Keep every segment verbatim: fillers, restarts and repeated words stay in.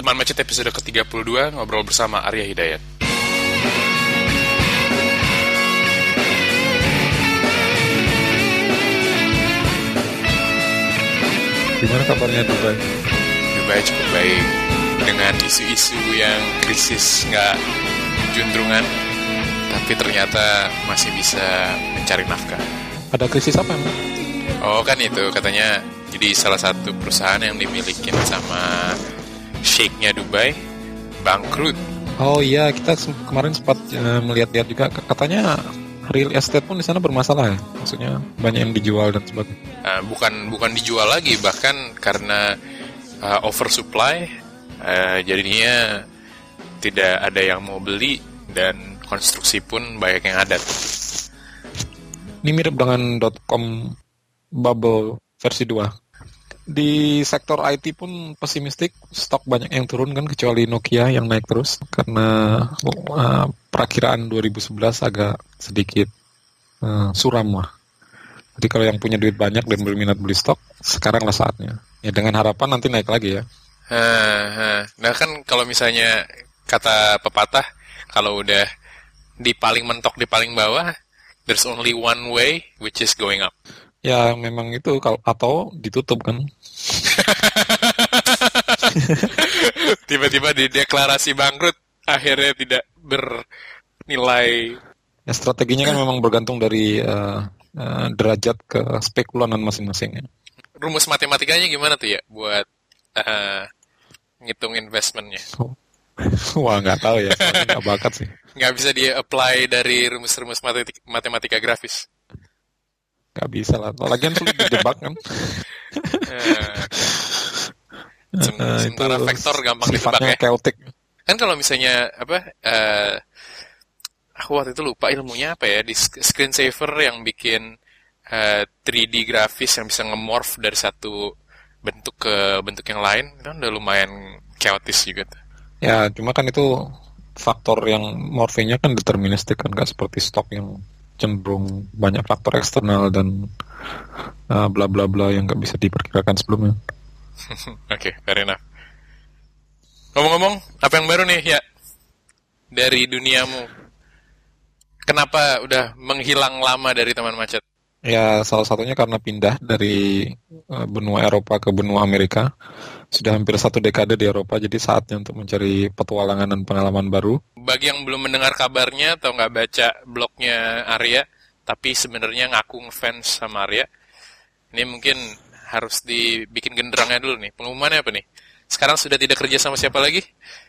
Teman Macet episode ke tiga puluh dua, ngobrol bersama Arya Hidayat. Gimana kabarnya Dubai? Dubai cukup baik, dengan isu-isu yang krisis nggak juntrungan, tapi ternyata masih bisa mencari nafkah. Ada krisis apa emang? Oh kan itu katanya jadi salah satu perusahaan yang dimiliki sama Sheikh-nya Dubai bangkrut. Oh iya, kita se- kemarin sempat uh, melihat-lihat juga katanya real estate pun di sana bermasalah ya. Maksudnya banyak yang dijual dan sebagainya. Uh, bukan bukan dijual lagi, bahkan karena uh, oversupply, uh, jadinya tidak ada yang mau beli dan konstruksi pun banyak yang adat. Ini mirip dengan .com bubble versi dua. Di sektor I T pun pesimistik, stok banyak yang turun kan, kecuali Nokia yang naik terus karena uh, perakiraan dua ribu sebelas agak sedikit uh, suram lah. Jadi kalau yang punya duit banyak dan berminat beli stok, sekarang lah saatnya. Ya dengan harapan nanti naik lagi ya. Nah kan kalau misalnya kata pepatah, kalau udah di paling mentok di paling bawah, there's only one way, which is going up. Ya memang itu, kalau atau ditutup kan. Tiba-tiba di deklarasi bangkrut, akhirnya tidak bernilai. Ya strateginya kan memang bergantung dari uh, uh, derajat ke spekulanan masing-masing. Rumus matematikanya gimana tuh ya buat uh, ngitung investmentnya? Wah nggak tahu ya, nggak bakat sih. Nggak bisa dia apply dari rumus-rumus matematik- matematika grafis. Nggak bisa lah, lagian sulit dijebak kan. Sem- uh, sementara itu vektor gampang dijebak ya. chaotic. Kan kalau misalnya apa? Uh, aku waktu itu lupa ilmunya apa ya, di screensaver yang bikin uh, tiga D grafis yang bisa nge-morph dari satu bentuk ke bentuk yang lain, kan udah lumayan chaotis juga tuh. Ya cuma kan itu faktor yang morphingnya kan deterministik kan, nggak seperti stok yang cenderung banyak faktor eksternal dan uh, bla bla bla yang nggak bisa diperkirakan sebelumnya. Oke, okay, fair enough. Ngomong-ngomong, apa yang baru nih ya dari duniamu? Kenapa udah menghilang lama dari Teman Macet? Ya salah satunya karena pindah dari uh, benua Eropa ke benua Amerika. Sudah hampir satu dekade di Eropa, jadi saatnya untuk mencari petualangan dan pengalaman baru. Bagi yang belum mendengar kabarnya atau nggak baca blognya Arya, tapi sebenarnya ngaku ngefans sama Arya, ini mungkin harus dibikin genderangnya dulu nih. Pengumumannya apa nih? Sekarang sudah tidak kerja sama siapa lagi?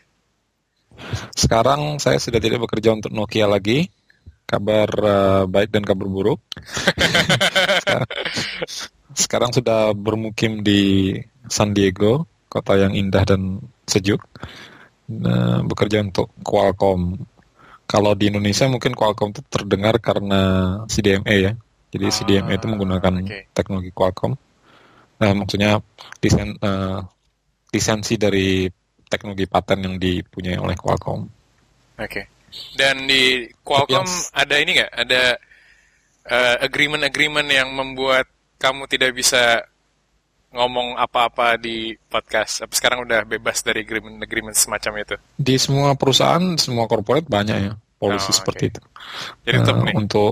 Sekarang saya sudah tidak bekerja untuk Nokia lagi. Kabar uh, baik dan kabar buruk. sekarang, sekarang sudah bermukim di San Diego, kota yang indah dan sejuk. Nah, bekerja untuk Qualcomm. Kalau di Indonesia mungkin Qualcomm itu terdengar karena C D M A ya. Jadi ah, C D M A itu menggunakan okay. teknologi Qualcomm. Nah, maksudnya lisen, uh, lisensi dari teknologi paten yang dipunyai oleh Qualcomm. Oke. Okay. Dan di Qualcomm yang... ada ini nggak? Ada uh, agreement-agreement yang membuat kamu tidak bisa ngomong apa-apa di podcast? Apa sekarang udah bebas dari agreement-agreement semacam itu? Di semua perusahaan, semua corporate banyak ya polisi oh, seperti okay. itu. Jadi tetap uh, nih? Untuk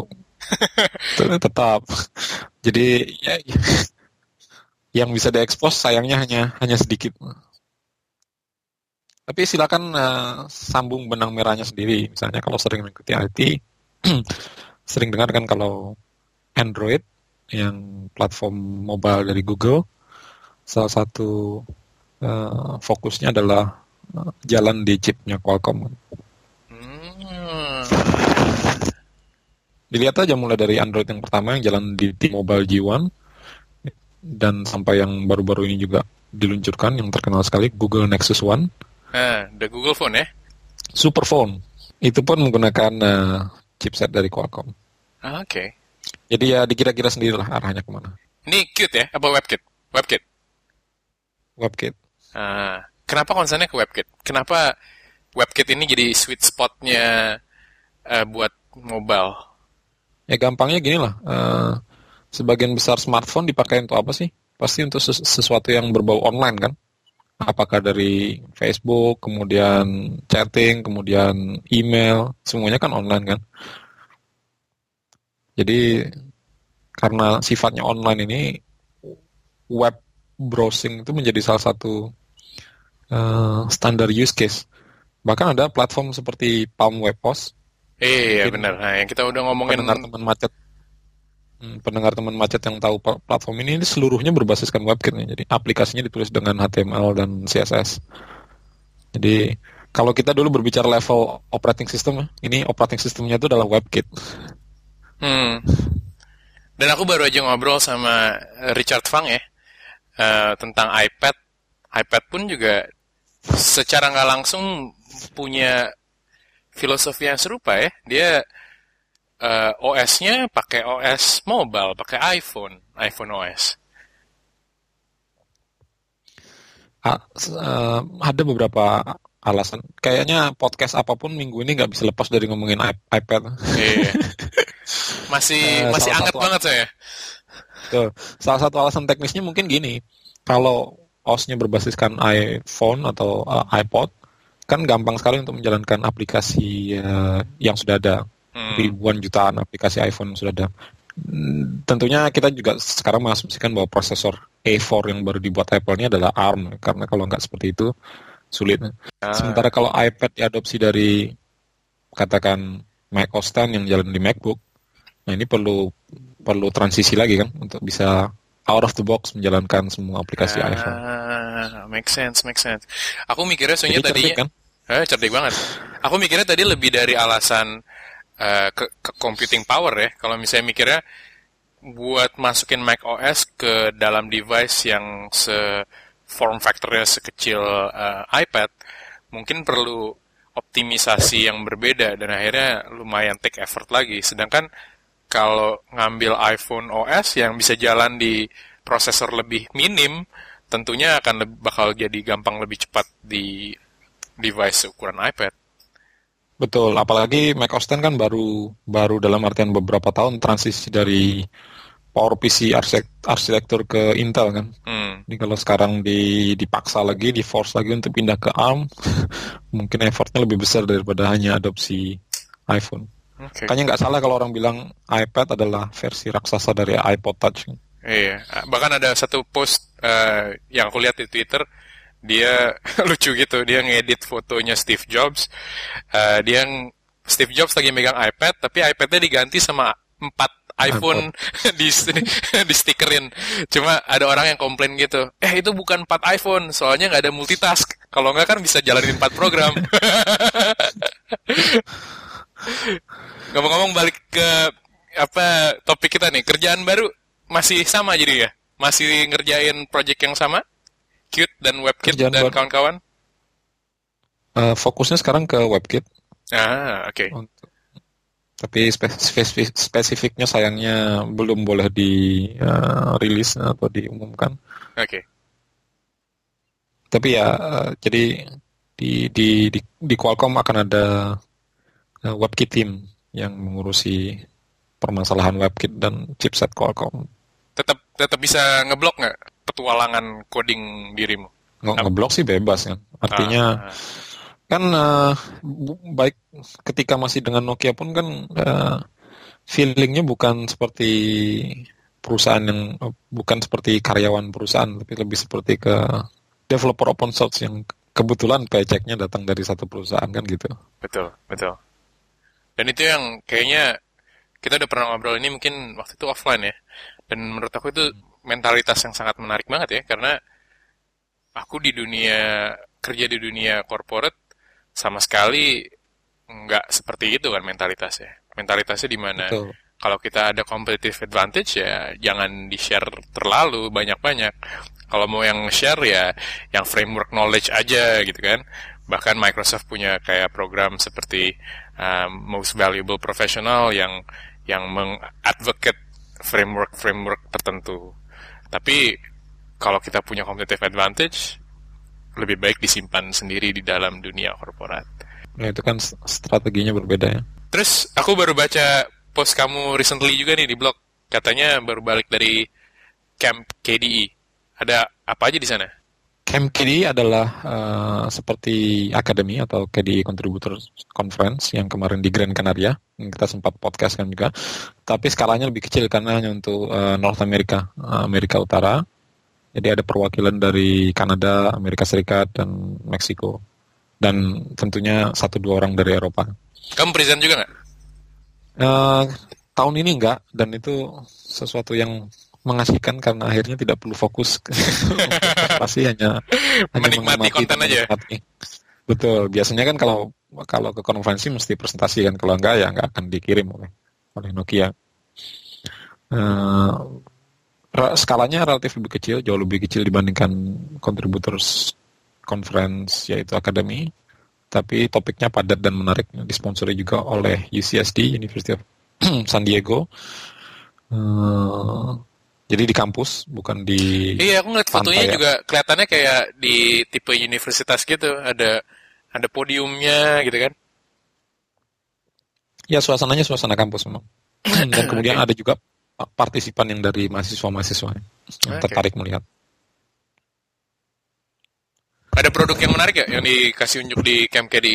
tetap. Jadi ya, yang bisa diekspos sayangnya hanya hanya sedikit. Tapi silakan uh, sambung benang merahnya sendiri. Misalnya kalau sering mengikuti I T, sering dengar kan kalau Android yang platform mobile dari Google, salah satu uh, fokusnya adalah uh, jalan di chipnya Qualcomm. Hmm. Dilihat aja mulai dari Android yang pertama yang jalan di T-Mobile G satu dan sampai yang baru-baru ini juga diluncurkan yang terkenal sekali Google Nexus One. Ah, the Google Phone ya? Superphone. Itu pun menggunakan uh, chipset dari Qualcomm. Ah, oke. Okay. Jadi ya dikira-kira sendirilah arahnya kemana. Ini Qt ya? Apa WebKit? WebKit? WebKit. Ah, kenapa konsennya ke WebKit? Kenapa WebKit ini jadi sweet spot-nya uh, buat mobile? Ya gampangnya gini lah. Uh, sebagian besar smartphone dipakai untuk apa sih? Pasti untuk sesu- sesuatu yang berbau online kan? apakah dari Facebook, kemudian chatting, kemudian email, semuanya kan online kan. Jadi karena sifatnya online ini, web browsing itu menjadi salah satu uh, standar use case. Bahkan ada platform seperti Palm Web Post. Iya, benar. Nah, yang kita udah ngomongin pendengar teman macet, hmm, pendengar teman macet yang tahu platform ini, ini seluruhnya berbasiskan WebKit nih. Jadi aplikasinya ditulis dengan H T M L dan C S S. Jadi kalau kita dulu berbicara level operating system, ini operating systemnya itu adalah WebKit. Hmm. Dan aku baru aja ngobrol sama Richard Fang ya, uh, tentang iPad. iPad pun juga secara nggak langsung punya filosofi yang serupa ya. Dia uh, O S-nya pakai O S mobile, pakai iPhone, iPhone O S. Ah, uh, ada beberapa alasan. Kayaknya podcast apapun minggu ini nggak bisa lepas dari ngomongin iPad. Iya. Masih uh, masih anget banget saya. Tuh, salah satu alasan teknisnya mungkin gini. Kalau O S-nya berbasiskan iPhone atau uh, iPod, kan gampang sekali untuk menjalankan aplikasi uh, yang sudah ada. Hmm. Ribuan jutaan aplikasi iPhone sudah ada. Tentunya kita juga sekarang mengasumsikan bahwa prosesor A four yang baru dibuat Apple ini adalah ARM, karena kalau nggak seperti itu sulit. Ah. Sementara kalau iPad diadopsi dari katakan Mac O S X yang jalan di MacBook, nah ini perlu perlu transisi lagi kan untuk bisa out of the box menjalankan semua aplikasi ah, iPhone. Make sense, make sense. Aku mikirnya soalnya tadi cerdik kan? Eh, cerdik banget. Aku mikirnya tadi lebih dari alasan uh, ke, ke computing power ya. Kalau misalnya mikirnya buat masukin Mac O S ke dalam device yang se form factornya sekecil uh, iPad, mungkin perlu optimisasi yang berbeda dan akhirnya lumayan take effort lagi. Sedangkan kalau ngambil iPhone O S yang bisa jalan di prosesor lebih minim, tentunya akan lebih, bakal jadi gampang lebih cepat di device ukuran iPad. Betul, apalagi Mac O S X kan baru baru dalam artian beberapa tahun transisi dari PowerPC arsitektur ke Intel kan. Hmm. Jadi kalau sekarang di, dipaksa lagi, di force lagi untuk pindah ke ARM, mungkin effortnya lebih besar daripada hanya adopsi iPhone. Okay. Kayaknya nggak salah kalau orang bilang iPad adalah versi raksasa dari iPod Touch. Iya, bahkan ada satu post uh, yang aku lihat di Twitter, dia lucu gitu, dia ngedit fotonya Steve Jobs, uh, dia Steve Jobs lagi megang iPad, tapi iPad-nya diganti sama empat iPhone di, di stikerin. Cuma ada orang yang komplain gitu, eh itu bukan empat iPhone, soalnya nggak ada multitask. Kalau nggak kan bisa jalanin empat program. Ngomong-ngomong balik ke apa topik kita nih, kerjaan baru masih sama jadi ya? Masih ngerjain project yang sama? Qt dan WebKit kerjaan dan baru. Kawan-kawan? Uh, fokusnya sekarang ke WebKit. Ah, oke. Okay. Tapi spesifik, spesifiknya sayangnya belum boleh di uh, rilis atau diumumkan. Oke. Okay. Tapi ya, uh, jadi di, di di di Qualcomm akan ada uh, WebKit team yang mengurusi permasalahan WebKit dan chipset Qualcomm. Tetap tetap bisa ngeblok nggak petualangan coding dirimu? Nge- ngeblok sih bebas kan. Artinya ah. kan uh, baik ketika masih dengan Nokia pun kan uh, feelingnya bukan seperti perusahaan yang uh, bukan seperti karyawan perusahaan, tapi lebih seperti ke developer open source yang kebetulan paycheck-nya datang dari satu perusahaan kan gitu. Betul, betul. Dan itu yang kayaknya kita udah pernah ngobrol ini mungkin waktu itu offline ya. Dan menurut aku itu mentalitas yang sangat menarik banget ya, karena aku di dunia kerja di dunia corporate sama sekali nggak seperti itu kan mentalitasnya. Mentalitasnya di mana kalau kita ada competitive advantage ya jangan di-share terlalu banyak-banyak. Kalau mau yang share ya yang framework knowledge aja gitu kan. Bahkan Microsoft punya kayak program seperti um, Most Valuable Professional yang yang mengadvocate framework-framework tertentu. Tapi kalau kita punya competitive advantage, lebih baik disimpan sendiri di dalam dunia korporat. Nah, itu kan strateginya berbeda ya. Terus aku baru baca post kamu recently juga nih di blog. Katanya baru balik dari camp K D E. Ada apa aja di sana? Camp K D I adalah uh, seperti akademi atau K D I Contributors Conference yang kemarin di Grand Canaria, yang kita sempat podcast kan juga, tapi skalanya lebih kecil karena hanya untuk uh, North America, uh, Amerika Utara. Jadi ada perwakilan dari Kanada, Amerika Serikat, dan Meksiko, dan tentunya satu dua orang dari Eropa. Kamu present juga nggak? Uh, tahun ini enggak, dan itu sesuatu yang mengasihkan karena akhirnya tidak perlu fokus pasti hanya hanya menikmati konten aja. Menikmati. Betul. Biasanya kan kalau kalau ke konferensi mesti presentasi kan, kalau enggak ya enggak akan dikirim oleh oleh Nokia. Uh, skalanya relatif lebih kecil, jauh lebih kecil dibandingkan Contributors Conference yaitu akademi, tapi topiknya padat dan menarik, disponsori juga oleh U C S D, University of San Diego. Uh, Jadi di kampus, bukan di... Iya, aku ngeliat fotonya ya. juga kelihatannya kayak di tipe universitas gitu. Ada ada podiumnya gitu kan. Ya, suasananya suasana kampus memang. Dan kemudian okay. ada juga partisipan yang dari mahasiswa-mahasiswa yang okay. tertarik melihat. Ada produk yang menarik ya yang dikasih unjuk di Camp K D I?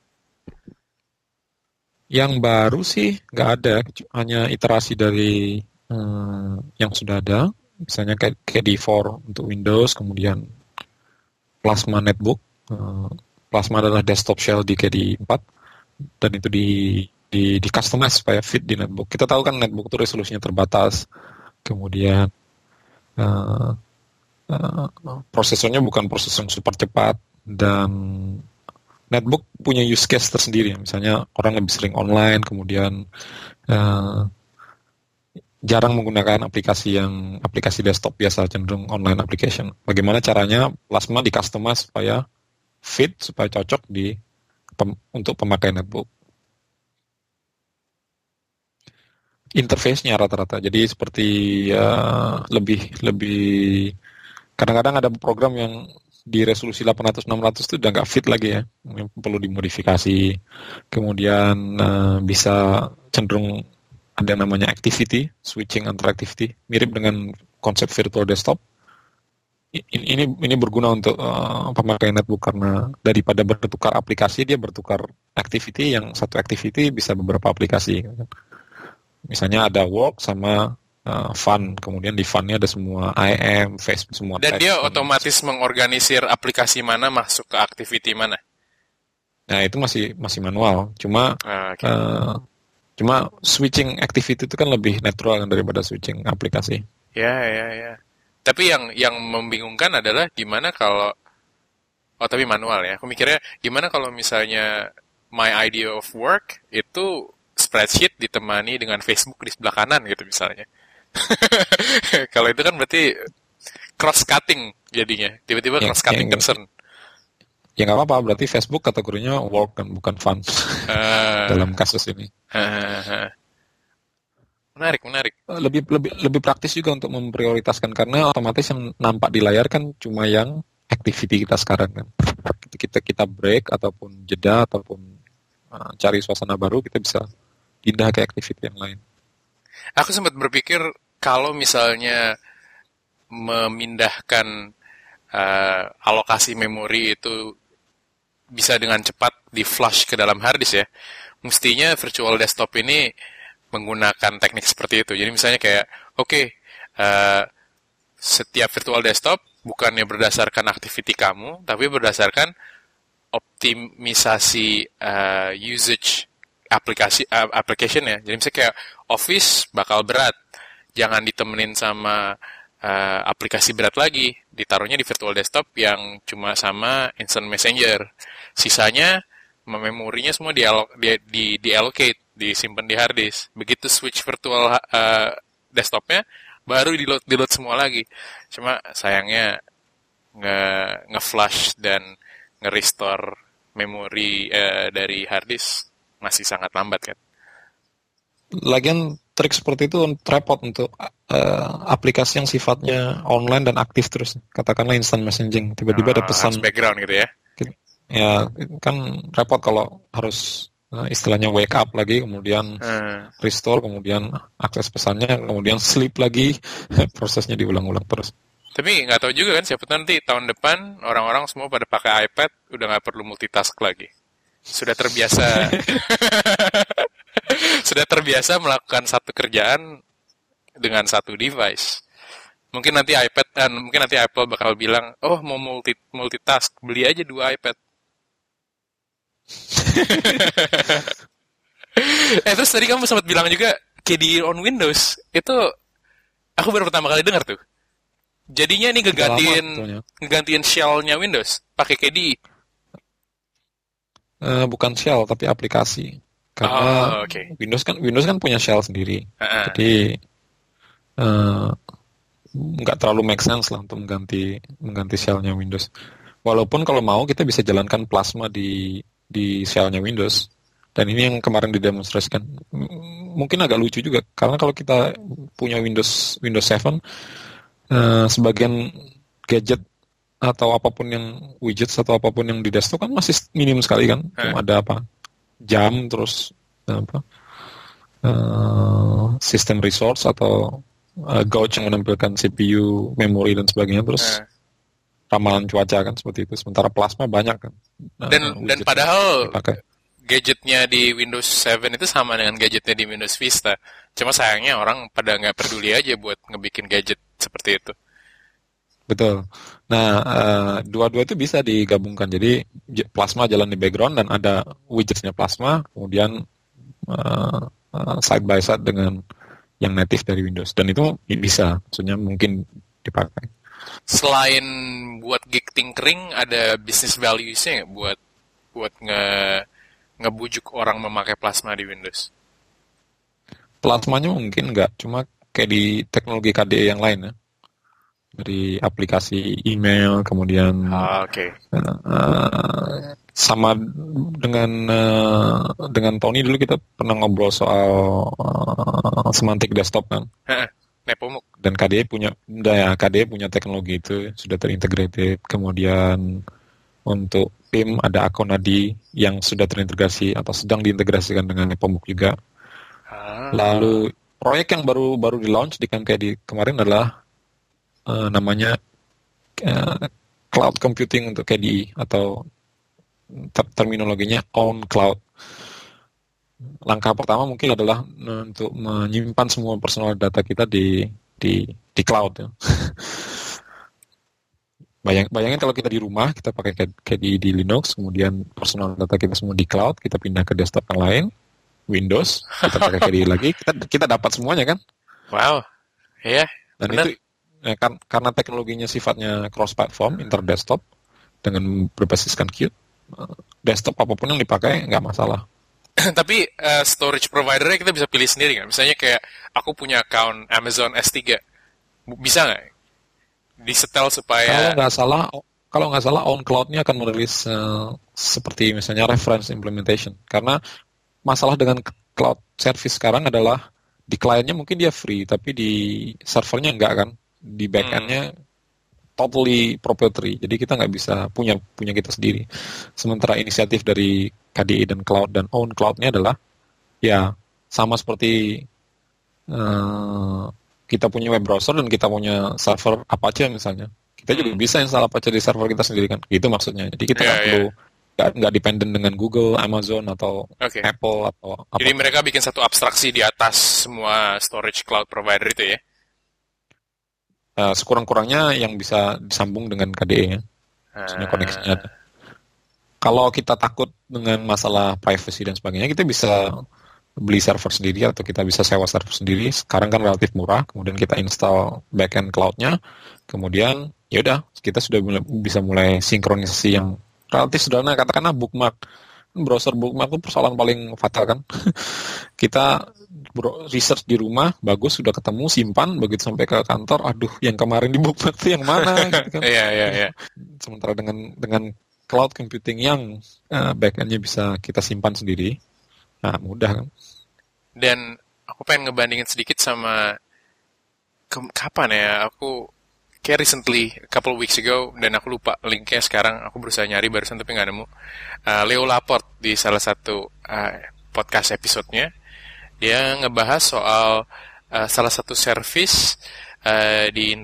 Yang baru sih nggak ada, hanya iterasi dari... Hmm, yang sudah ada, misalnya kayak K D I four untuk Windows, kemudian Plasma Netbook. Uh, Plasma adalah desktop shell di K D I four, dan itu di di, di customize supaya fit di netbook. Kita tahu kan netbook itu resolusinya terbatas, kemudian uh, uh, prosesornya bukan prosesor yang super cepat, dan netbook punya use case tersendiri. Misalnya orang lebih sering online, kemudian uh, jarang menggunakan aplikasi yang aplikasi desktop biasa, cenderung online application. Bagaimana caranya Plasma di-customize supaya fit, supaya cocok di pem, untuk pemakai netbook. Interface-nya rata-rata, jadi seperti uh, lebih lebih kadang-kadang ada program yang di resolusi delapan ratus enam ratus itu udah nggak fit lagi ya, perlu dimodifikasi. Kemudian uh, bisa cenderung ada namanya activity, switching antar activity, mirip dengan konsep virtual desktop. Ini ini, ini berguna untuk uh, pemakai netbook karena daripada bertukar aplikasi, dia bertukar activity, yang satu activity bisa beberapa aplikasi. Misalnya ada work sama uh, fun, kemudian di fun-nya ada semua I M, Facebook, semua. Dan dia otomatis mengorganisir aplikasi mana masuk ke activity mana? Nah, itu masih masih manual. Cuma ah, okay. uh, Cuma switching activity itu kan lebih natural daripada switching aplikasi. Ya, ya, ya. Tapi yang yang membingungkan adalah gimana kalau, oh tapi manual ya. Aku mikirnya gimana kalau misalnya my idea of work itu spreadsheet ditemani dengan Facebook di sebelah kanan gitu misalnya. Kalau itu kan berarti cross-cutting jadinya. Tiba-tiba ya, cross-cutting ya, concern. Ya nggak apa-apa, berarti Facebook kategorinya work kan, bukan fun uh, dalam kasus ini. Uh, uh. Menarik, menarik. Lebih lebih lebih praktis juga untuk memprioritaskan, karena otomatis yang nampak di layar kan cuma yang activity kita sekarang kan. Kita kita break ataupun jeda ataupun uh, cari suasana baru, kita bisa pindah ke activity yang lain. Aku sempat berpikir kalau misalnya memindahkan uh, alokasi memori itu bisa dengan cepat di flash ke dalam harddisk ya, mestinya virtual desktop ini menggunakan teknik seperti itu. Jadi misalnya kayak, oke, okay, uh, setiap virtual desktop bukannya berdasarkan activity kamu, tapi berdasarkan optimisasi uh, usage aplikasi uh, application ya. Jadi misalnya kayak Office bakal berat, jangan ditemenin sama uh, aplikasi berat lagi, ditaruhnya di virtual desktop yang cuma sama Instant Messenger. Sisanya memorinya semua di di di, di allocate, disimpan di hard disk. Begitu switch virtual uh, desktopnya, baru di-load di-load semua lagi. Cuma sayangnya nge nge-flash dan nge-restore memori uh, dari hard disk masih sangat lambat kan. Lagian trik seperti itu repot untuk uh, aplikasi yang sifatnya online dan aktif terus. Katakanlah instant messaging, tiba-tiba oh, ada pesan background gitu ya. Ya kan repot kalau harus uh, istilahnya wake up lagi, kemudian hmm. restore, kemudian akses pesannya, kemudian sleep lagi, prosesnya diulang-ulang terus. Tapi nggak tahu juga kan, siapa tahu nanti tahun depan orang-orang semua pada pakai iPad, udah nggak perlu multitask lagi. Sudah terbiasa, sudah terbiasa melakukan satu kerjaan dengan satu device. Mungkin nanti iPad, eh, mungkin nanti Apple bakal bilang, oh mau multi multitask, beli aja dua iPad. eh terus tadi kamu sempat bilang juga K D E on Windows, itu aku baru pertama kali dengar tuh. Jadinya ini ngegantiin ngegantiin shell-nya Windows pakai K D E. Uh, bukan shell tapi aplikasi. Karena oh, okay. Windows kan Windows kan punya shell sendiri. Uh-uh. Jadi nggak uh, terlalu make sense lah untuk mengganti mengganti shell-nya Windows. Walaupun kalau mau kita bisa jalankan Plasma di di shell-nya Windows. Dan ini yang kemarin didemonstrasikan. Mungkin agak lucu juga karena kalau kita punya Windows Windows tujuh, Uh, sebagian gadget atau apapun yang widgets atau apapun yang di desktop kan masih minim sekali kan, cuma ada apa jam terus apa uh, sistem resource atau uh, gauge yang menampilkan C P U, memori dan sebagainya, terus ramalan cuaca kan seperti itu. Sementara Plasma banyak kan. Uh, dan dan padahal dipakai. Gadgetnya di Windows tujuh itu sama dengan gadgetnya di Windows Vista. Cuma sayangnya orang pada nggak peduli aja buat ngebikin gadget seperti itu. Betul. Nah, uh, dua-dua itu bisa digabungkan. Jadi Plasma jalan di background dan ada widgetnya Plasma, kemudian uh, uh, side by side dengan yang native dari Windows. Dan itu bisa, maksudnya mungkin dipakai. Selain buat gig tinkering, ada business values-nya nggak buat buat nge ngebujuk orang memakai Plasma di Windows? Plasmanya mungkin nggak, cuma kayak di teknologi K D E yang lain ya. Dari aplikasi email, kemudian ah, okay. uh, uh, sama dengan uh, dengan Tony dulu kita pernah ngobrol soal uh, semantic desktop kan. Nepomuk. Dan K D E punya, ya K D E punya teknologi itu sudah terintegrated. Kemudian untuk P I M ada Akonadi yang sudah terintegrasi atau sedang diintegrasikan dengan Nepomuk juga. Ah. Lalu proyek yang baru baru di launch di K D E kemarin adalah uh, namanya uh, cloud computing untuk K D E atau ter- terminologinya on cloud. Langkah pertama mungkin adalah untuk menyimpan semua personal data kita di di di cloud ya. Bayang, bayangin kalau kita di rumah, kita pakai K D E di Linux, kemudian personal data kita semua di cloud, kita pindah ke desktop yang lain, Windows, kita pakai K D E lagi, kita kita dapat semuanya kan? Wow, iya. Yeah, Dan bener. Itu ya, kan, karena teknologinya sifatnya cross-platform, inter-desktop, dengan berbasiskan Qt, desktop apapun yang dipakai nggak masalah. Tapi uh, storage provider-nya kita bisa pilih sendiri kan? Misalnya kayak aku punya account Amazon S tiga, bisa nggak disetel supaya kalau nggak salah kalau nggak salah on cloud-nya akan merilis uh, seperti misalnya reference implementation, karena masalah dengan cloud service sekarang adalah di kliennya mungkin dia free tapi di servernya nggak kan, di backend-nya hmm. totally proprietary, jadi kita nggak bisa punya punya kita sendiri. Sementara inisiatif dari K D E dan cloud dan own cloud-nya adalah ya sama seperti uh, kita punya web browser dan kita punya server Apache misalnya. Kita juga hmm. bisa install Apache di server kita sendiri kan. Gitu maksudnya. Jadi kita nggak yeah, perlu nggak yeah. nggak dependen dengan Google, Amazon atau okay. Apple atau apa. Jadi mereka bikin satu abstraksi di atas semua storage cloud provider itu ya. Uh, sekurang-kurangnya yang bisa disambung dengan K D E-nya. Maksudnya koneksinya ada. Kalau kita takut dengan masalah privacy dan sebagainya, kita bisa beli server sendiri atau kita bisa sewa server sendiri. Sekarang kan relatif murah, kemudian kita install backend cloud-nya, kemudian ya udah kita sudah mulai, bisa mulai sinkronisasi yang relatif sederhana. Katakanlah bookmark, browser bookmark itu persoalan paling fatal kan. Kita research di rumah, bagus sudah ketemu, simpan, begitu sampai ke kantor, aduh yang kemarin di bookmark itu yang mana? Gitu kan. Iya iya iya. Sementara dengan dengan cloud computing yang uh, backend-nya bisa kita simpan sendiri. Nah, mudah kan. Dan aku pengen ngebandingin sedikit sama ke- kapan ya, aku kayak recently, a couple weeks ago, dan aku lupa linknya sekarang, aku berusaha nyari barusan tapi nggak nemu. Uh, Leo Laporte di salah satu uh, podcast episode-nya, dia ngebahas soal uh, salah satu service uh, di internet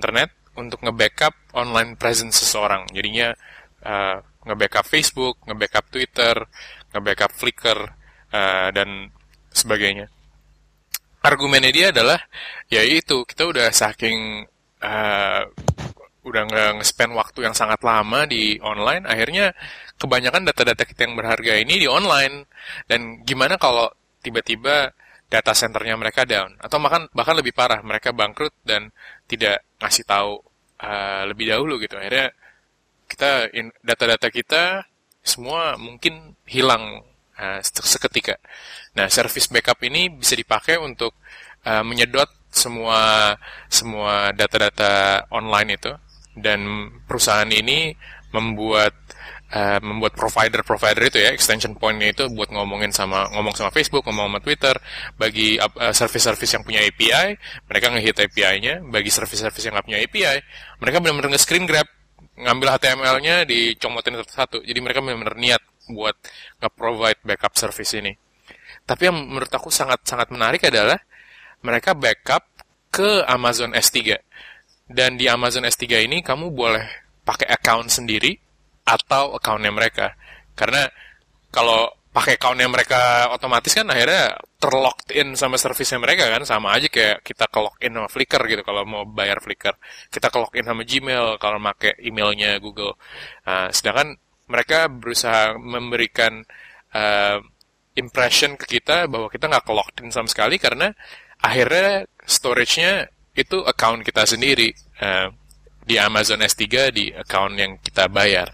untuk nge-backup online presence seseorang. Jadinya uh, nge-backup Facebook, nge-backup Twitter, nge-backup Flickr, uh, dan sebagainya. Argumennya dia adalah, ya itu, kita udah saking, uh, udah nge-spend waktu yang sangat lama di online, akhirnya kebanyakan data-data kita yang berharga ini di online. Dan gimana kalau tiba-tiba data centernya mereka down? Atau bahkan, bahkan lebih parah, mereka bangkrut dan tidak ngasih tahu uh, lebih dahulu gitu. Akhirnya kita, in, data-data kita semua mungkin hilang uh, seketika. Nah, service backup ini bisa dipakai untuk uh, menyedot semua semua data-data online itu, dan perusahaan ini membuat uh, membuat provider-provider itu ya, extension point-nya itu buat ngomongin sama ngomong sama Facebook, ngomong sama Twitter. Bagi uh, service-service yang punya A P I, mereka nge-hit A P I-nya. Bagi service-service yang nggak punya A P I, mereka benar-benar nge-screen grab, ngambil H T M L-nya, dicomotin satu-satu. Jadi mereka benar-benar niat buat nge-provide backup service ini. Tapi yang menurut aku sangat-sangat menarik adalah mereka backup ke Amazon S tiga. Dan di Amazon S tiga ini kamu boleh pakai account sendiri atau account-nya mereka. Karena kalau pakai account-nya mereka otomatis kan akhirnya terlocked in sama service-nya mereka kan. Sama aja kayak kita ke-login sama Flickr gitu kalau mau bayar Flickr. Kita ke-login sama Gmail kalau pakai emailnya Google. Uh, sedangkan mereka berusaha memberikan uh, impression ke kita bahwa kita nggak ke-locked in sama sekali, karena akhirnya storage-nya itu account kita sendiri, uh, di Amazon S tiga, di account yang kita bayar.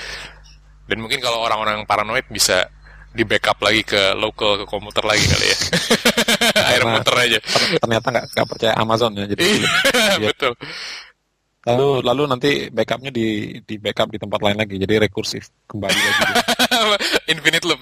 Dan mungkin kalau orang-orang paranoid bisa di backup lagi ke local, ke komputer lagi kali ya. Akhirnya muter aja. Ternyata nggak nggak percaya Amazon ya, jadi iya, betul. Lalu lalu nanti backupnya di di backup di tempat lain lagi, jadi rekursif kembali lagi. Infinite loop.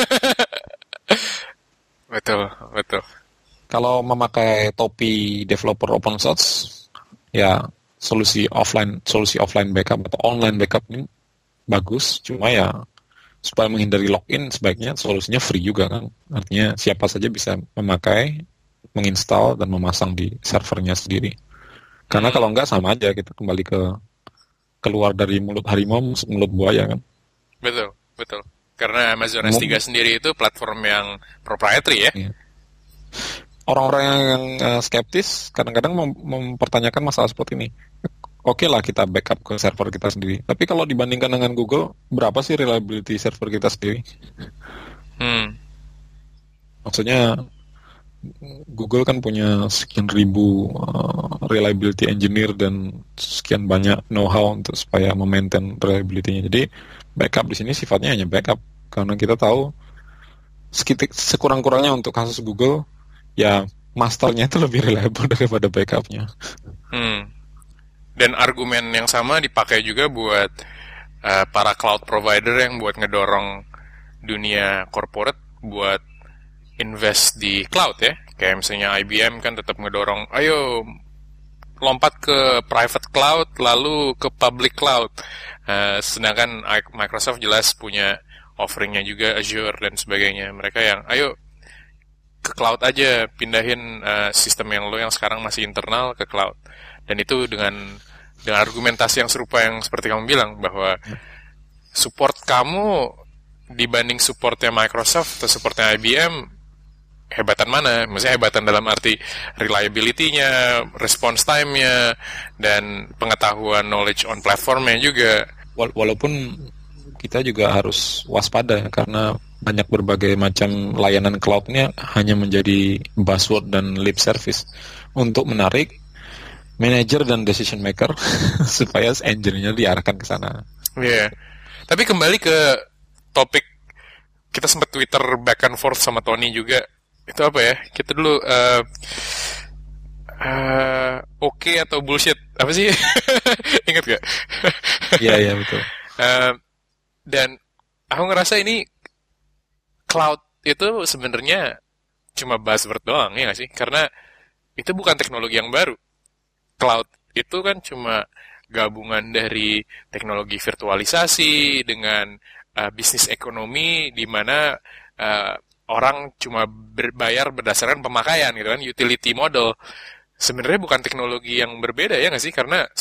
Betul, betul. Kalau memakai topi developer open source, ya solusi offline solusi offline backup atau online backup ini bagus. Cuma ya supaya menghindari login, sebaiknya solusinya free juga kan. Artinya siapa saja bisa memakai, menginstal dan memasang di servernya sendiri. Karena hmm. kalau enggak sama aja kita kembali ke keluar dari mulut harimau masuk mulut buaya kan. Betul, betul. Karena Amazon S tiga sendiri itu platform yang proprietary ya. Iya. Orang-orang yang uh, skeptis kadang-kadang mem- mempertanyakan masalah seperti ini. Oke lah kita backup ke server kita sendiri. Tapi kalau dibandingkan dengan Google, berapa sih reliability server kita sendiri? Hmm. Maksudnya Google kan punya sekian ribu uh, reliability engineer dan sekian banyak know-how untuk supaya memaintain reliability-nya. Jadi backup di sini sifatnya hanya backup, karena kita tahu sekitik, sekurang-kurangnya untuk kasus Google ya masternya itu lebih reliable daripada backupnya. Hmm. Dan argumen yang sama dipakai juga buat uh, para cloud provider yang buat ngedorong dunia corporate buat invest di cloud ya. Kayak misalnya I B M kan tetap ngedorong, ayo lompat ke private cloud lalu ke public cloud. Uh, sedangkan Microsoft jelas punya offeringnya juga Azure dan sebagainya. Mereka yang ayo ke cloud aja, pindahin uh, sistem yang lo yang sekarang masih internal ke cloud. Dan itu dengan dengan argumentasi yang serupa yang seperti kamu bilang, bahwa support kamu dibanding supportnya Microsoft atau supportnya I B M, hebatan mana? Maksudnya hebatan dalam arti reliability-nya, response time-nya, dan pengetahuan knowledge on platform-nya juga. Walaupun kita juga harus waspada karena banyak berbagai macam layanan cloud ini hanya menjadi buzzword dan lip service untuk menarik manager dan decision maker supaya engine-nya diarahkan ke sana. Iya. Yeah. Tapi kembali ke topik, kita sempat Twitter back and forth sama Tony juga. Itu apa ya? Kita dulu uh, uh, oke okay atau bullshit? Apa sih? Ingat gak? Iya, iya betul. Uh, dan aku ngerasa ini cloud itu sebenarnya cuma buzzword doang, ya nggak sih? Karena itu bukan teknologi yang baru. Cloud itu kan cuma gabungan dari teknologi virtualisasi dengan uh, bisnis ekonomi, di mana uh, orang cuma berbayar berdasarkan pemakaian gitu kan, utility model. Sebenarnya bukan teknologi yang berbeda, ya nggak sih? Karena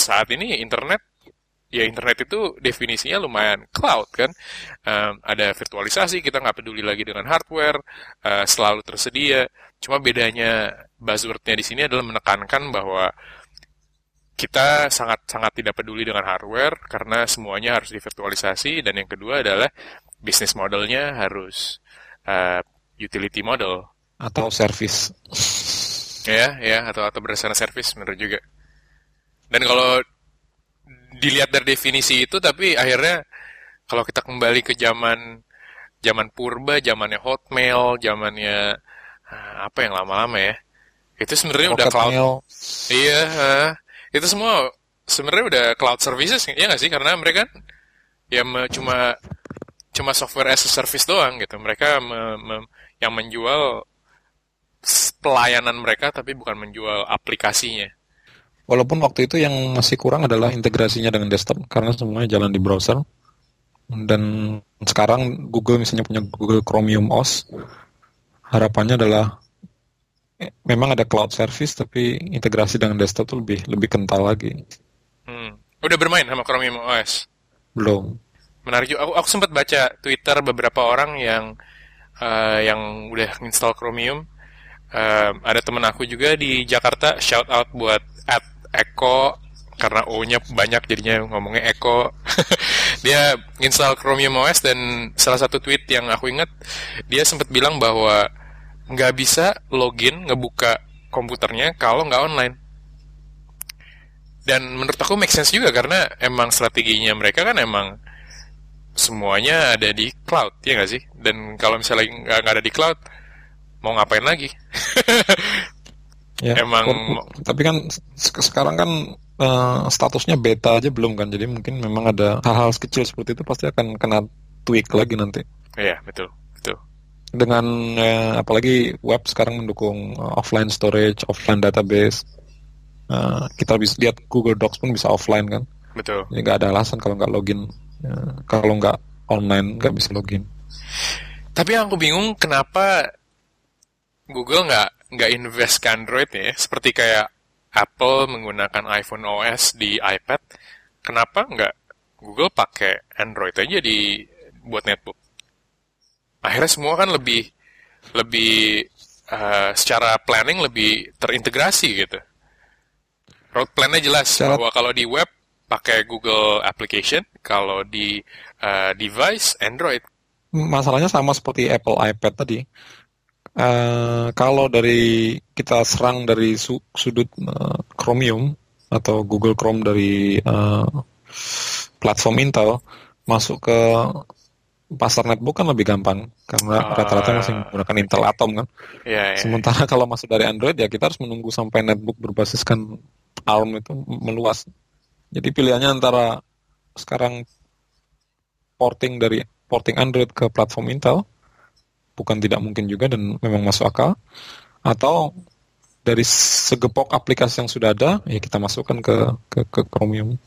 saat ini internet, ya internet itu definisinya lumayan cloud kan. Um, ada virtualisasi, kita nggak peduli lagi dengan hardware, uh, selalu tersedia. Cuma bedanya buzzword-nya di sini adalah menekankan bahwa kita sangat-sangat tidak peduli dengan hardware karena semuanya harus divirtualisasi, dan yang kedua adalah bisnis modelnya harus uh, utility model atau service. Ya, ya, atau atau berdasarkan service, benar juga. Dan kalau dilihat dari definisi itu, tapi akhirnya kalau kita kembali ke zaman zaman purba, zamannya Hotmail, zamannya apa yang lama-lama ya, itu sebenarnya udah cloud. Mail. Iya, uh, itu semua sebenarnya udah cloud services, ya nggak sih? Karena mereka kan ya me, cuma cuma software as a service doang gitu. Mereka me, me, yang menjual pelayanan mereka, tapi bukan menjual aplikasinya. Walaupun waktu itu yang masih kurang adalah integrasinya dengan desktop, karena semuanya jalan di browser. Dan sekarang Google misalnya punya Google Chromium O S, harapannya adalah memang ada cloud service, tapi integrasi dengan desktop itu lebih lebih kental lagi. Hmm. Udah bermain sama Chromium O S? Belum. Menarik juga. Aku, aku sempat baca Twitter beberapa orang yang uh, yang udah install Chromium. Uh, ada temen aku juga di Jakarta, shout out buat at Eko, karena O-nya banyak jadinya ngomongnya Eko. Dia install Chromium O S, dan salah satu tweet yang aku ingat, dia sempat bilang bahwa nggak bisa login ngebuka komputernya kalau nggak online. Dan menurut aku make sense juga, karena emang strateginya mereka kan emang semuanya ada di cloud, ya nggak sih? Dan kalau misalnya nggak ada di cloud, mau ngapain lagi? Ya, emang. Tapi kan sekarang kan uh, statusnya beta aja belum kan, jadi mungkin memang ada hal-hal kecil seperti itu pasti akan kena tweak lagi nanti. Iya, betul. Dengan eh, apalagi web sekarang mendukung uh, offline storage, offline database, uh, kita bisa lihat Google Docs pun bisa offline kan. Betul. Jadi nggak ada alasan kalau nggak login, uh, kalau nggak online nggak bisa login. Tapi yang aku bingung, kenapa Google nggak nggak invest ke Android ya? Seperti kayak Apple menggunakan iPhone O S di iPad, kenapa nggak Google pakai Android aja di buat netbook? Akhirnya semua kan lebih lebih uh, secara planning lebih terintegrasi gitu. Road plan-nya jelas secara... bahwa kalau di web pakai Google Application, kalau di uh, device Android. Masalahnya sama seperti Apple iPad tadi. Uh, kalau dari kita serang dari su- sudut uh, Chromium atau Google Chrome dari uh, platform Intel, masuk ke pasar netbook kan lebih gampang karena uh, rata-rata masih menggunakan Intel Atom kan. Yeah, yeah. Sementara kalau masuk dari Android ya kita harus menunggu sampai netbook berbasiskan ARM itu meluas. Jadi pilihannya antara sekarang porting dari porting Android ke platform Intel bukan tidak mungkin juga dan memang masuk akal, atau dari segepok aplikasi yang sudah ada ya kita masukkan ke ke, ke Chromium.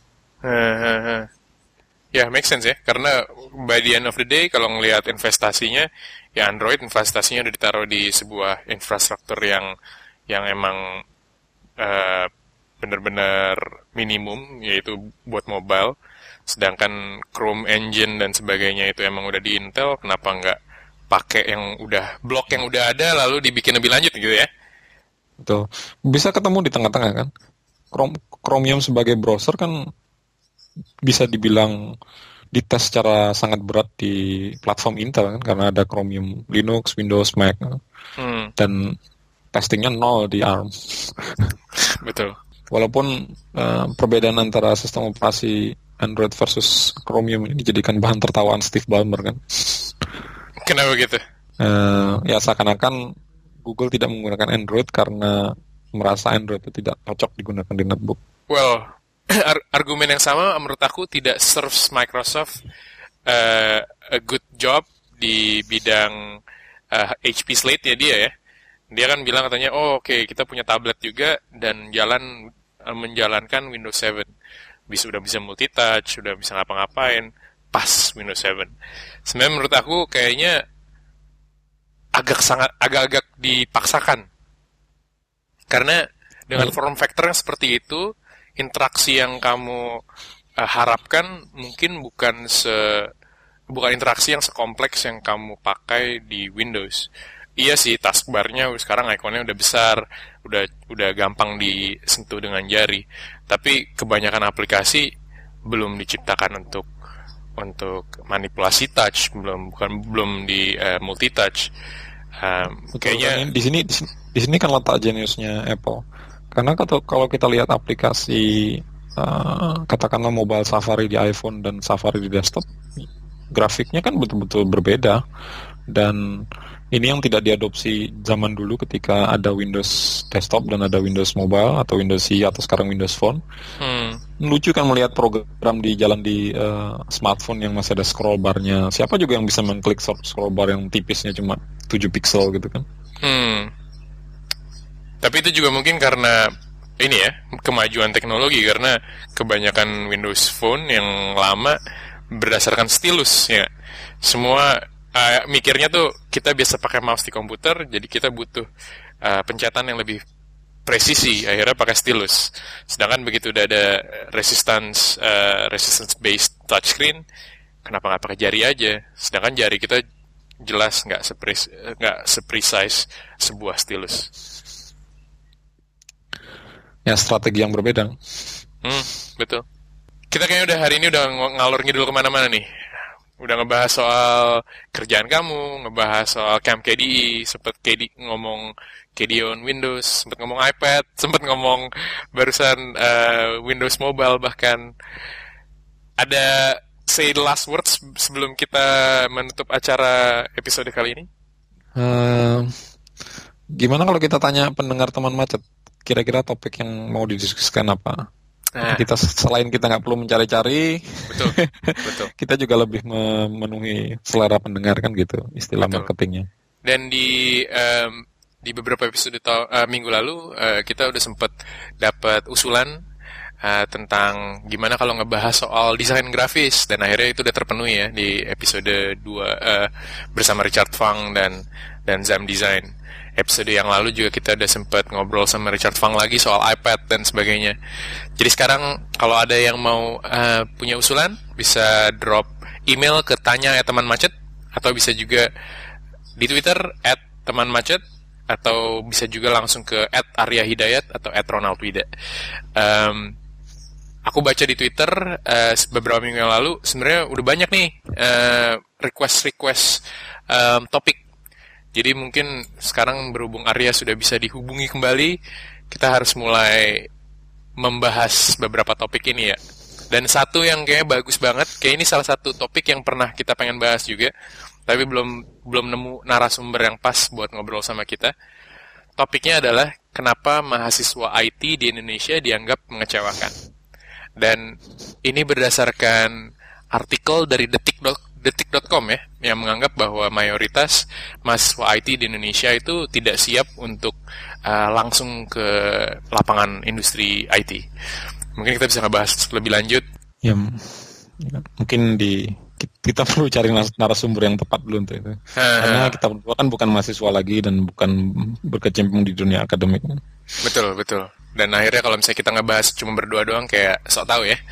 Ya, make sense ya, karena by the end of the day kalau ngelihat investasinya, ya Android investasinya udah ditaruh di sebuah infrastruktur yang yang emang uh, benar-benar minimum, yaitu buat mobile. Sedangkan Chrome Engine dan sebagainya itu emang udah di Intel, kenapa nggak pakai yang udah blok yang udah ada lalu dibikin lebih lanjut gitu ya? Betul. Bisa ketemu di tengah-tengah kan. Chrome, Chromium sebagai browser kan bisa dibilang dites secara sangat berat di platform Intel kan, karena ada Chromium Linux, Windows, Mac, hmm. dan testingnya nol di ARM. Betul. Walaupun uh, perbedaan antara sistem operasi Android versus Chromium ini dijadikan bahan tertawaan Steve Ballmer kan. Kenapa gitu? Uh, ya seakan-akan Google tidak menggunakan Android karena merasa Android itu tidak cocok digunakan di netbook. Well, argumen yang sama menurut aku tidak serves Microsoft uh, a good job di bidang uh, H P Slate ya dia ya. Dia kan bilang katanya, oh oke okay, kita punya tablet juga dan jalan uh, menjalankan Windows seven. Bisa udah bisa multitouch, sudah bisa ngapa-ngapain pas Windows seven. Sebenarnya menurut aku kayaknya agak sangat agak-agak dipaksakan. Karena dengan form factor yang seperti itu, interaksi yang kamu uh, harapkan mungkin bukan se bukan interaksi yang sekompleks yang kamu pakai di Windows. Iya sih, taskbarnya sekarang ikonnya udah besar, udah udah gampang disentuh dengan jari. Tapi kebanyakan aplikasi belum diciptakan untuk untuk manipulasi touch, belum bukan belum di uh, multi touch. Um, Betul, kayaknya kan? di sini di, sini- di sini kan letak jeniusnya Apple. Karena kalau kalau kita lihat aplikasi uh, katakanlah mobile Safari di iPhone dan Safari di desktop, grafiknya kan betul-betul berbeda. Dan ini yang tidak diadopsi zaman dulu ketika ada Windows desktop dan ada Windows mobile atau Windows C atau sekarang Windows Phone. hmm, Lucu kan melihat program di jalan di uh, smartphone yang masih ada scroll bar-nya. Siapa juga yang bisa mengklik scroll bar yang tipisnya cuma tujuh pixel gitu kan. hmm. Tapi itu juga mungkin karena ini ya, kemajuan teknologi, karena kebanyakan Windows Phone yang lama berdasarkan stylus ya. Semua uh, mikirnya tuh kita biasa pakai mouse di komputer, jadi kita butuh uh, pencetatan yang lebih presisi, akhirnya pakai stylus. Sedangkan begitu udah ada resistance uh, resistance based touchscreen, kenapa nggak pakai jari aja? Sedangkan jari kita jelas nggak sepres nggak seprecise sebuah stylus. Ya, strategi yang berbeda. Hmm, betul. Kita kayaknya udah hari ini udah ng- ngalur ngidul kemana-mana nih. Udah ngebahas soal kerjaan kamu, ngebahas soal Camp K D E, sempet K D ngomong K D E on Windows, sempet ngomong iPad, sempet ngomong barusan uh, Windows Mobile bahkan. Ada say the last words sebelum kita menutup acara episode kali ini? Uh, gimana kalau kita tanya pendengar teman macet, kira-kira topik yang mau didiskusikan apa? Nah, Kita selain kita nggak perlu mencari-cari, betul, betul. kita juga lebih memenuhi selera pendengar kan gitu, istilah Betul. marketingnya. Dan di em, di beberapa episode ta- eh, minggu lalu eh, kita udah sempet dapat usulan eh, tentang gimana kalau ngebahas soal desain grafis, dan akhirnya itu udah terpenuhi ya di episode dua eh, bersama Richard Fang dan dan Zam Design. Episode yang lalu juga kita udah sempet ngobrol sama Richard Fang lagi soal iPad dan sebagainya. Jadi sekarang kalau ada yang mau eh, punya usulan, bisa drop email ke tanya ya teman macet, atau bisa juga di Twitter at teman macet, atau bisa juga langsung ke at Arya Hidayat atau at Ronald Wida. Um, aku baca di Twitter uh, beberapa minggu yang lalu, sebenarnya udah banyak nih uh, request-request um, topik. Jadi mungkin sekarang berhubung Arya sudah bisa dihubungi kembali, kita harus mulai membahas beberapa topik ini ya. Dan satu yang kayaknya bagus banget, kayak ini salah satu topik yang pernah kita pengen bahas juga, tapi belum belum nemu narasumber yang pas buat ngobrol sama kita. Topiknya adalah kenapa mahasiswa I T di Indonesia dianggap mengecewakan. Dan ini berdasarkan artikel dari detik detik dot com ya, yang menganggap bahwa mayoritas mahasiswa I T di Indonesia itu tidak siap untuk uh, langsung ke lapangan industri I T. Mungkin kita bisa ngebahas lebih lanjut. Ya, mungkin di kita perlu cari narasumber yang tepat dulu untuk itu. Karena kita berdua kan bukan mahasiswa lagi dan bukan berkecimpung di dunia akademik. Betul, betul. Dan akhirnya kalau misalnya kita ngebahas cuma berdua doang kayak sok tahu ya.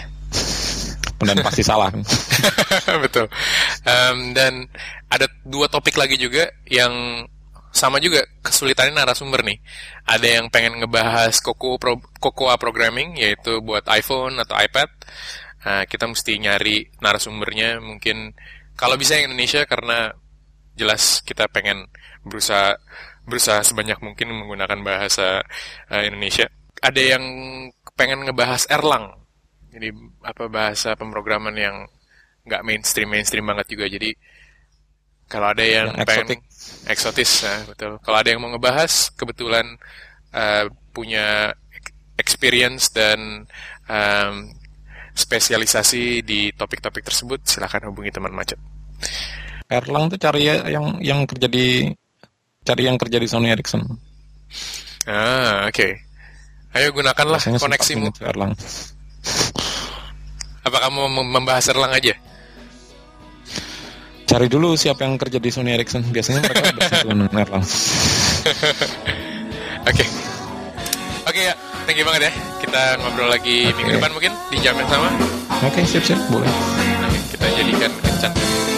Dan pasti salah. Betul. Um, dan ada dua topik lagi juga yang sama juga kesulitannya narasumber nih. Ada yang pengen ngebahas Cocoa, Pro, Cocoa Programming, yaitu buat iPhone atau iPad. Nah, kita mesti nyari narasumbernya mungkin kalau bisa yang Indonesia, karena jelas kita pengen berusaha berusaha sebanyak mungkin menggunakan bahasa uh, Indonesia. Ada yang pengen ngebahas Erlang. Jadi apa bahasa pemrograman yang nggak mainstream mainstream banget juga. Jadi kalau ada yang, yang pengen eksotis, nah, betul. Kalau ada yang mau ngebahas, kebetulan uh, punya experience dan um, spesialisasi di topik-topik tersebut, silakan hubungi teman macet. Erlang tuh cari yang yang kerja di cari yang kerja di Sony Ericsson. Ah, oke. Okay. Ayo gunakanlah biasanya koneksimu. Erlang. Apa kamu membahas Erlang aja? Cari dulu siapa yang kerja di Sony Ericsson. Biasanya mereka bersentuhan dengan Erlang. Oke. Oke ya, thank you banget ya. Kita kita ngobrol lagi Oke. minggu depan mungkin di jam yang sama. Oke, siap-siap, boleh. Oke, kita jadikan kencan.